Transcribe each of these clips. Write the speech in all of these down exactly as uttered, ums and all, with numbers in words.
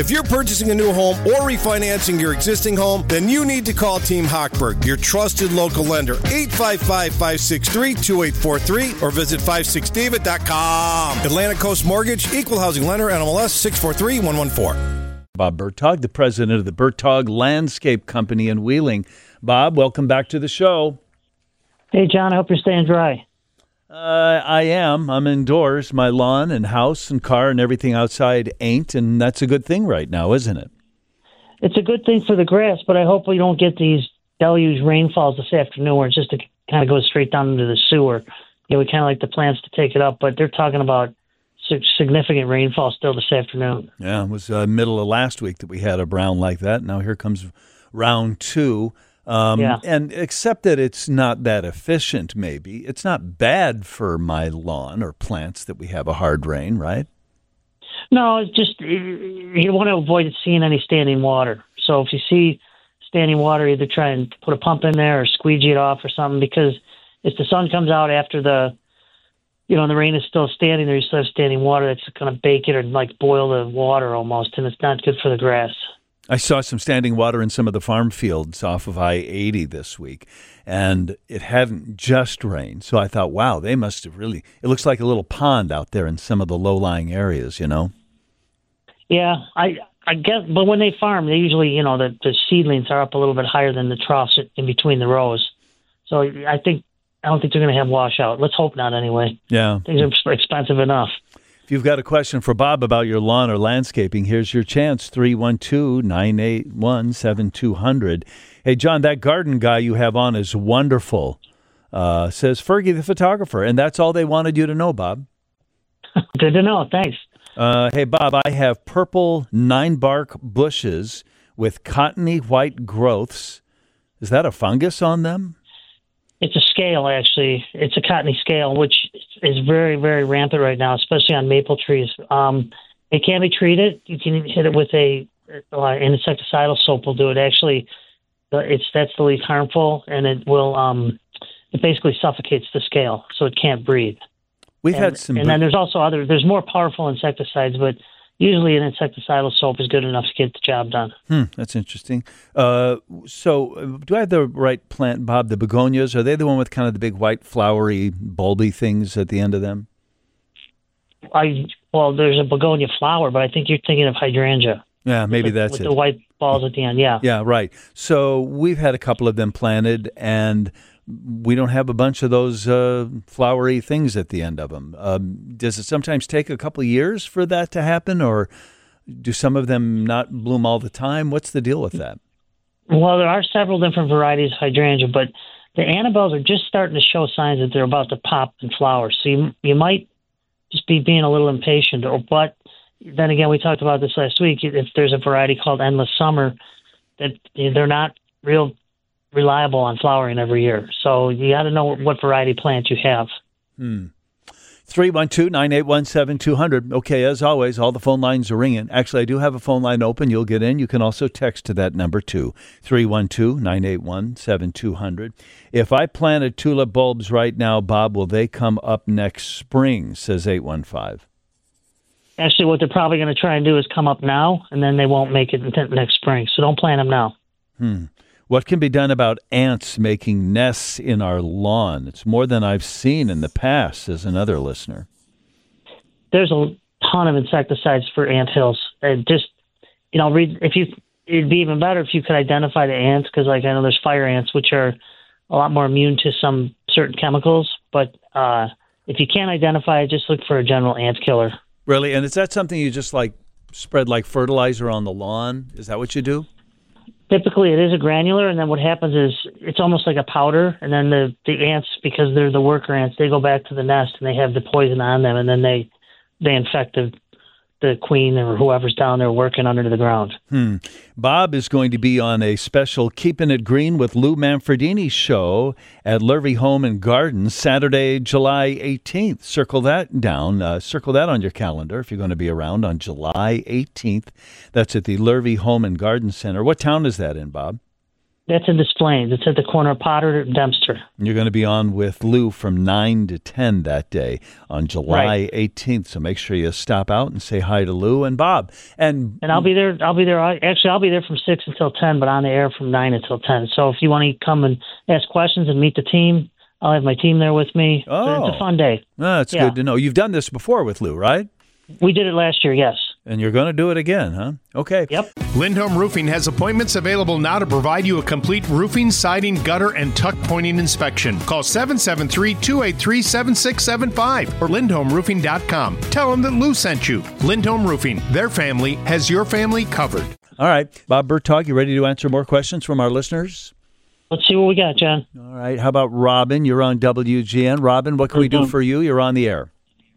If you're purchasing a new home or refinancing your existing home, then you need to call Team Hochberg, your trusted local lender. eight five five, five six three, two eight four three or visit five six david dot com. Atlantic Coast Mortgage, Equal Housing Lender, N M L S six four three one one four. Bob Bertog, the president of the Bertog Landscape Company in Wheeling. Bob, welcome back to the show. Hey, John, I hope you're staying dry. Uh, I am. I'm indoors. My lawn and house and car and everything outside ain't, and that's a good thing right now, isn't it? It's a good thing for the grass, but I hope we don't get these deluge rainfalls this afternoon where it's just to kind of go straight down into the sewer. You know, we kind of like the plants to take it up, but they're talking about significant rainfall still this afternoon. Yeah, it was uh, middle of last week that we had a brown like that. Now here comes round two. Um, yeah. And except that it's not that efficient, maybe, it's not bad for my lawn or plants that we have a hard rain, right? No, it's just you want to avoid seeing any standing water. So if you see standing water, either try and put a pump in there or squeegee it off or something, because if the sun comes out after the you know, and the rain is still standing there, you still have standing water that's going to bake it or like boil the water almost, and it's not good for the grass. I saw some standing water in some of the farm fields off of I eighty this week, and it hadn't just rained. So I thought, wow, they must have really, it looks like a little pond out there in some of the low-lying areas, you know? Yeah, I I guess, but when they farm, they usually, you know, the, the seedlings are up a little bit higher than the troughs in between the rows. So I think, I don't think they're going to have washout. Let's hope not, anyway. Yeah. Things are expensive enough. If you've got a question for Bob about your lawn or landscaping, here's your chance, three one two, nine eight one, seven two zero zero. Hey, John, that garden guy you have on is wonderful, uh, says Fergie the photographer, and that's all they wanted you to know, Bob. Good to know. Thanks. Uh, hey, Bob, I have purple nine-bark bushes with cottony white growths. Is that a fungus on them? It's a scale, actually. It's a cottony scale, which is very, very rampant right now, especially on maple trees. Um, it can be treated. You can hit it with a uh, insecticidal soap will do it. Actually, uh, it's that's the least harmful, and it will um, it basically suffocates the scale, so it can't breathe. We've and, had some, and then there's also other. There's more powerful insecticides, but usually an insecticidal soap is good enough to get the job done. Hmm, that's interesting. Uh, so uh, do I have the right plant, Bob? The begonias, are they the one with kind of the big white flowery bulby things at the end of them? I Well, there's a begonia flower, but I think you're thinking of hydrangea. Yeah, maybe with the, that's with it. With the white balls at the end, yeah. Yeah, right. So we've had a couple of them planted, and we don't have a bunch of those uh, flowery things at the end of them. Um, does it sometimes take a couple of years for that to happen, or do some of them not bloom all the time? What's the deal with that? Well, there are several different varieties of hydrangea, but the Annabelles are just starting to show signs that they're about to pop and flower. So you, you might just be being a little impatient. Or, but then again, we talked about this last week. If there's a variety called Endless Summer, that they're not real reliable on flowering every year. So you got to know what variety plant you have. Hmm. three one two, nine eight one, seven two zero zero. Okay, as always, all the phone lines are ringing. Actually, I do have a phone line open. You'll get in. You can also text to that number, too, three one two, nine eight one, seven two zero zero. If I planted tulip bulbs right now, Bob, will they come up next spring, says eight one five. Actually, what they're probably going to try and do is come up now, and then they won't make it until next spring. So don't plant them now. Hmm. What can be done about ants making nests in our lawn? It's more than I've seen in the past, says another listener. There's a ton of insecticides for ant hills. And just, you know, read if you, it'd be even better if you could identify the ants, because, like, I know there's fire ants, which are a lot more immune to some certain chemicals. But uh, if you can't identify it, just look for a general ant killer. Really? And is that something you just, like, spread like fertilizer on the lawn? Is that what you do? Typically, it is a granular, and then what happens is it's almost like a powder, and then the, the ants, because they're the worker ants, they go back to the nest, and they have the poison on them, and then they they infect the, the queen or whoever's down there working under the ground. Hmm. Bob is going to be on a special Keeping It Green with Lou Manfredini show at Lurvy Home and Garden Saturday, July eighteenth. Circle that down. Uh, circle that on your calendar if you're going to be around on July eighteenth. That's at the Lurvy Home and Garden Center. What town is that in, Bob? That's in Des Plaines. It's at the corner of Potter and Dempster. You're going to be on with Lou from nine to ten that day on July Right. eighteenth. So make sure you stop out and say hi to Lou and Bob. And And I'll be there. I'll be there. Actually, I'll be there from six until ten, but on the air from nine until ten. So if you want to come and ask questions and meet the team, I'll have my team there with me. Oh. It's a fun day. oh, that's Yeah. good to know. You've done this before with Lou, right? We did it last year, yes. And you're going to do it again, huh? Okay. Yep. Lindholm Roofing has appointments available now to provide you a complete roofing, siding, gutter, and tuck pointing inspection. Call seven seven three, two eight three, seven six seven five or lindholm roofing dot com. Tell them that Lou sent you. Lindholm Roofing, their family has your family covered. All right. Bob Bertog, you ready to answer more questions from our listeners? Let's see what we got, John. All right. How about Robin? You're on W G N. Robin, what can we do for you? You're on the air.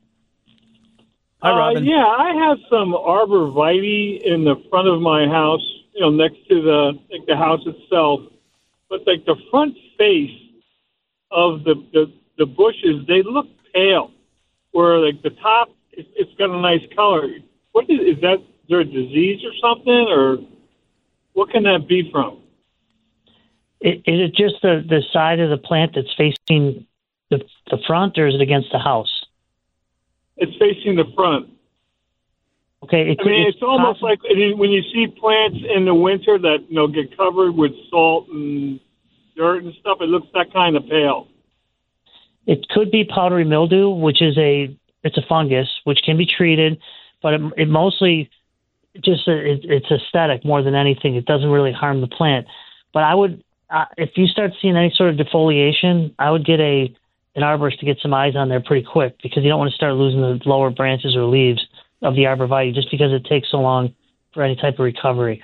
Hi, Robin. Uh, yeah, I have some arborvitae in the front of my house, you know, next to the like the house itself. But like the front face of the the, the bushes, they look pale. Where like the top, it, it's got a nice color. What is, is that? Is there a disease or something, or what can that be from? Is it just the, the side of the plant that's facing the, the front, or is it against the house? It's facing the front. Okay. It, I mean, it's, it's almost possible. like when you see plants in the winter that you know get covered with salt and dirt and stuff. It looks that kind of pale. It could be powdery mildew, which is a it's a fungus which can be treated, but it, it mostly just it, it's aesthetic more than anything. It doesn't really harm the plant. But I would, uh, if you start seeing any sort of defoliation, I would get a an arborist to get some eyes on there pretty quick, because you don't want to start losing the lower branches or leaves of the arborvitae just because it takes so long for any type of recovery.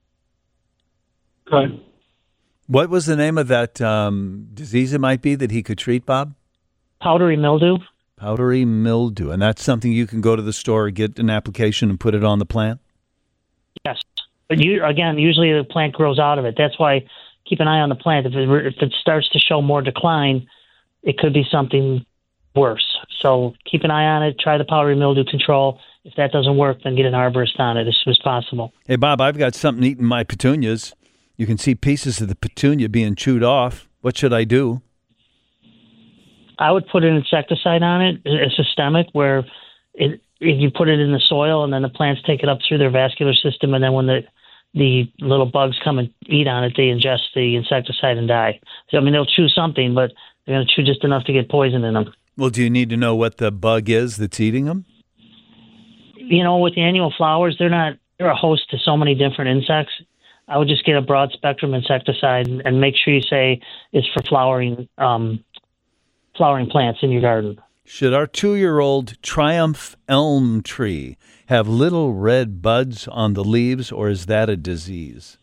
Okay. What was the name of that um, disease it might be that he could treat, Bob? Powdery mildew. Powdery mildew. And that's something you can go to the store, get an application, and put it on the plant? Yes. But you, again, usually the plant grows out of it. That's why keep an eye on the plant. If it, if it starts to show more decline, it could be something worse. So keep an eye on it. Try the powdery mildew control. If that doesn't work, then get an arborist on it as soon as possible. Hey, Bob, I've got something eating my petunias. You can see pieces of the petunia being chewed off. What should I do? I would put an insecticide on it, a systemic, where it, if you put it in the soil and then the plants take it up through their vascular system, and then when the the little bugs come and eat on it, they ingest the insecticide and die. So, I mean, they'll chew something, but they're going to chew just enough to get poison in them. Well, do you need to know what the bug is that's eating them? You know, with the annual flowers, they're not, they're a host to so many different insects. I would just get a broad spectrum insecticide and, and make sure you say it's for flowering, um, flowering plants in your garden. Should our two-year-old Triumph elm tree have little red buds on the leaves, or is that a disease?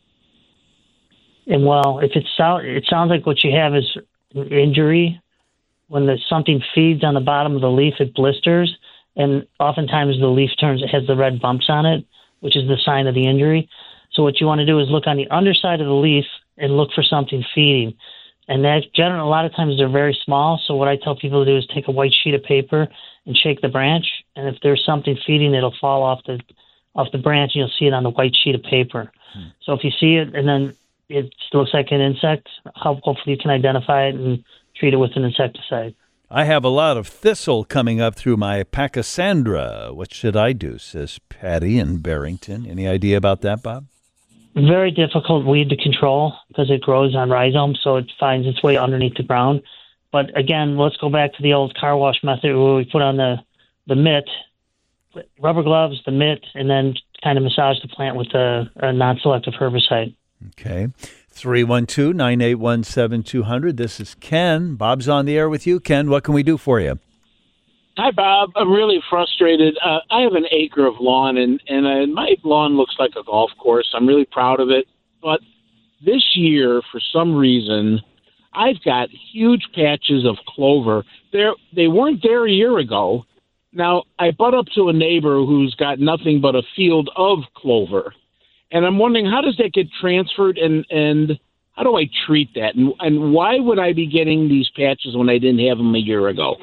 And well, if it sound, it sounds like what you have is an injury. When the, something feeds on the bottom of the leaf, it blisters, and oftentimes the leaf turns, it has the red bumps on it, which is the sign of the injury. So what you want to do is look on the underside of the leaf and look for something feeding. And that generally, a lot of times they're very small. So what I tell people to do is take a white sheet of paper and shake the branch. And if there's something feeding, it'll fall off the off the branch, and you'll see it on the white sheet of paper. Hmm. So if you see it and then it looks like an insect, hopefully you can identify it and treat it with an insecticide. I have a lot of thistle coming up through my Pachysandra. What should I do, says Patty in Barrington. Any idea about that, Bob? Very difficult weed to control because it grows on rhizomes, so it finds its way underneath the ground. But again, let's go back to the old car wash method where we put on the, the mitt, rubber gloves, the mitt, and then kind of massage the plant with a, a non-selective herbicide. Okay. three one two, nine eight one, seven two zero zero. This is Ken. Bob's on the air with you. Ken, what can we do for you? Hi, Bob. I'm really frustrated. Uh, I have an acre of lawn, and, and uh, my lawn looks like a golf course. I'm really proud of it. But this year, for some reason, I've got huge patches of clover. They're, they weren't there a year ago. Now, I butt up to a neighbor who's got nothing but a field of clover. And I'm wondering, how does that get transferred, and, and how do I treat that? And, and why would I be getting these patches when I didn't have them a year ago?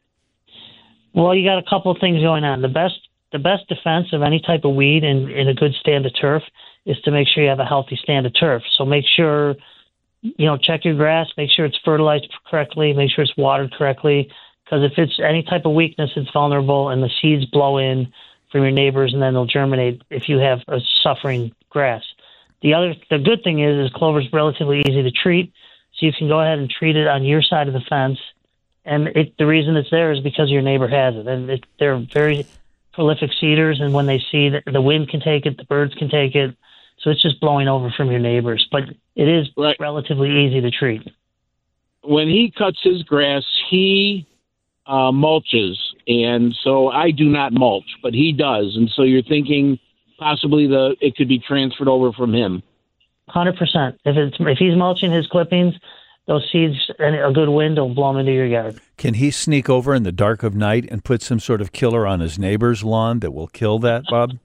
Well, you got a couple of things going on. The best the best defense of any type of weed in, in a good stand of turf is to make sure you have a healthy stand of turf. So make sure you know, check your grass, make sure it's fertilized correctly, make sure it's watered correctly. Because if it's any type of weakness, it's vulnerable, and the seeds blow in from your neighbors, and then they'll germinate if you have a suffering grass. The other, the good thing is, is clover is relatively easy to treat, so you can go ahead and treat it on your side of the fence. And it, the reason it's there is because your neighbor has it, and it, they're very prolific seeders. And when they see that the wind can take it, the birds can take it, so it's just blowing over from your neighbors. But it is right. relatively easy to treat. When he cuts his grass, he uh, mulches, and so I do not mulch, but he does. And so you're thinking possibly the it could be transferred over from him. one hundred percent. If it's if he's mulching his clippings, those seeds and a good wind will blow them into your yard. Can he sneak over in the dark of night and put some sort of killer on his neighbor's lawn that will kill that, Bob?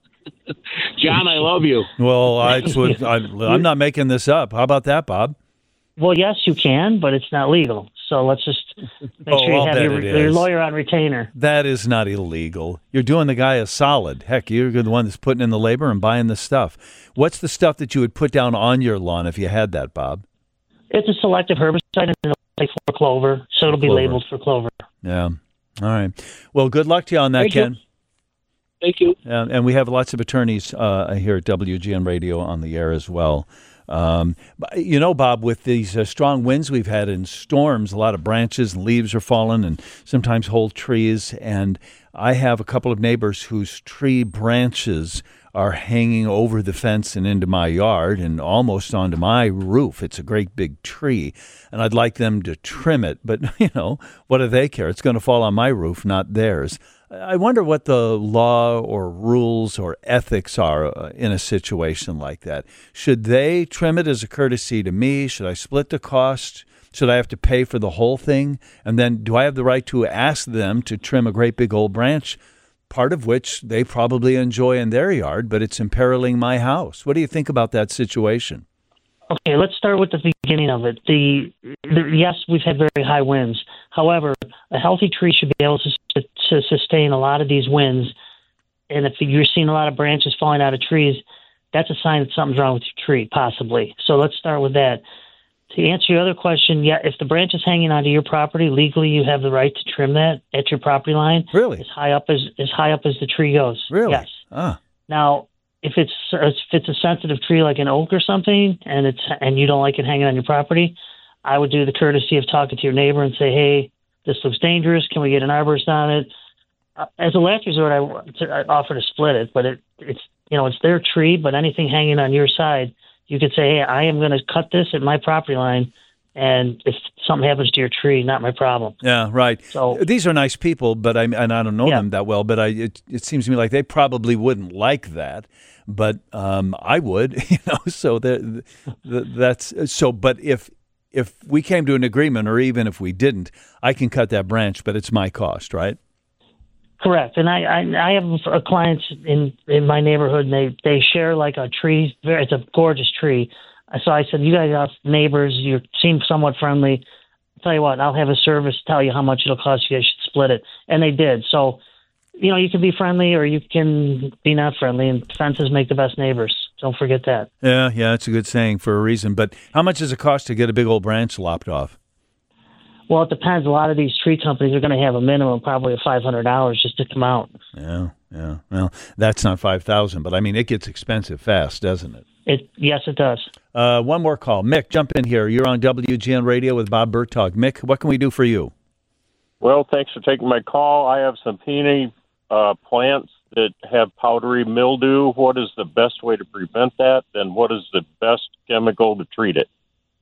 John, I love you. Well, I, I, I'm not making this up. How about that, Bob? Well, yes, you can, but it's not legal. So let's just make oh, sure you I'll have your, your lawyer on retainer. That is not illegal. You're doing the guy a solid. Heck, you're the one that's putting in the labor and buying the stuff. What's the stuff that you would put down on your lawn if you had that, Bob? It's a selective herbicide, and it'll take for clover, so it'll be clover. labeled for clover. Yeah. All right. Well, good luck to you on that, Thank Ken. You. Thank you. Uh, and we have lots of attorneys uh, here at W G N Radio on the air as well. Um, you know, Bob, with these uh, strong winds we've had and storms, a lot of branches and leaves are falling and sometimes whole trees. And I have a couple of neighbors whose tree branches are hanging over the fence and into my yard and almost onto my roof. It's a great big tree, and I'd like them to trim it. But, you know, what do they care? It's going to fall on my roof, not theirs. I wonder what the law or rules or ethics are in a situation like that. Should they trim it as a courtesy to me? Should I split the cost? Should I have to pay for the whole thing? And then do I have the right to ask them to trim a great big old branch, part of which they probably enjoy in their yard, but it's imperiling my house? What do you think about that situation? Okay, let's start with the beginning of it. The, the yes, we've had very high winds. However, a healthy tree should be able to, to sustain a lot of these winds. And if you're seeing a lot of branches falling out of trees, that's a sign that something's wrong with your tree, possibly. So let's start with that. To answer your other question, yeah, if the branch is hanging onto your property, legally you have the right to trim that at your property line. Really? As high up as as high up as the tree goes. Really? Yes. Ah. Now, if it's if it's a sensitive tree like an oak or something, and it's and you don't like it hanging on your property, I would do the courtesy of talking to your neighbor and say, "Hey, this looks dangerous. Can we get an arborist on it?" Uh, as a last resort, I, I offer to split it, but it it's you know it's their tree. But anything hanging on your side, you could say, "Hey, I am going to cut this at my property line, and if something happens to your tree, not my problem." Yeah, right. So these are nice people, but I and I don't know yeah. them that well. But I it, it seems to me like they probably wouldn't like that, but um, I would, you know. So that that's so. But if if we came to an agreement, or even if we didn't, I can cut that branch, but it's my cost, right? Correct. And I, I, I have a clients in, in my neighborhood, and they, they share like a tree. It's a gorgeous tree. So I said, you guys are neighbors. You seem somewhat friendly. I'll tell you what, I'll have a service tell you how much it'll cost. You guys should split it. And they did. So, you know, you can be friendly or you can be not friendly, and fences make the best neighbors. Don't forget that. Yeah, yeah, it's a good saying for a reason. But how much does it cost to get a big old branch lopped off? Well, it depends. A lot of these tree companies are going to have a minimum probably of five hundred dollars just to come out. Yeah, yeah. Well, that's not five thousand dollars, but I mean, it gets expensive fast, doesn't it? It Yes, it does. Uh, one more call. Mick, jump in here. You're on W G N Radio with Bob Bertog. Mick, what can we do for you? Well, thanks for taking my call. I have some peony uh, plants that have powdery mildew. What is the best way to prevent that, and what is the best chemical to treat it?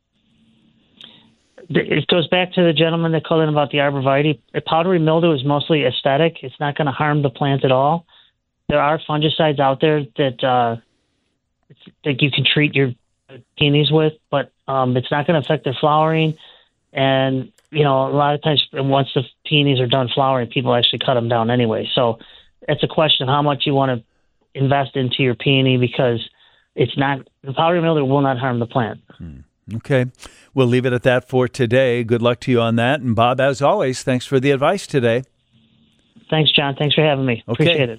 It goes back to the gentleman that called in about the arborvitae. Powdery mildew is mostly aesthetic. It's not going to harm the plant at all. There are fungicides out there that uh, that you can treat your peonies with, but um, it's not going to affect their flowering. And, you know, a lot of times once the peonies are done flowering, people actually cut them down anyway. So it's a question of how much you want to invest into your peony, because it's not the powdery mildew will not harm the plant. Hmm. Okay. We'll leave it at that for today. Good luck to you on that. And Bob, as always, thanks for the advice today. Thanks, John. Thanks for having me. Okay. Appreciate it.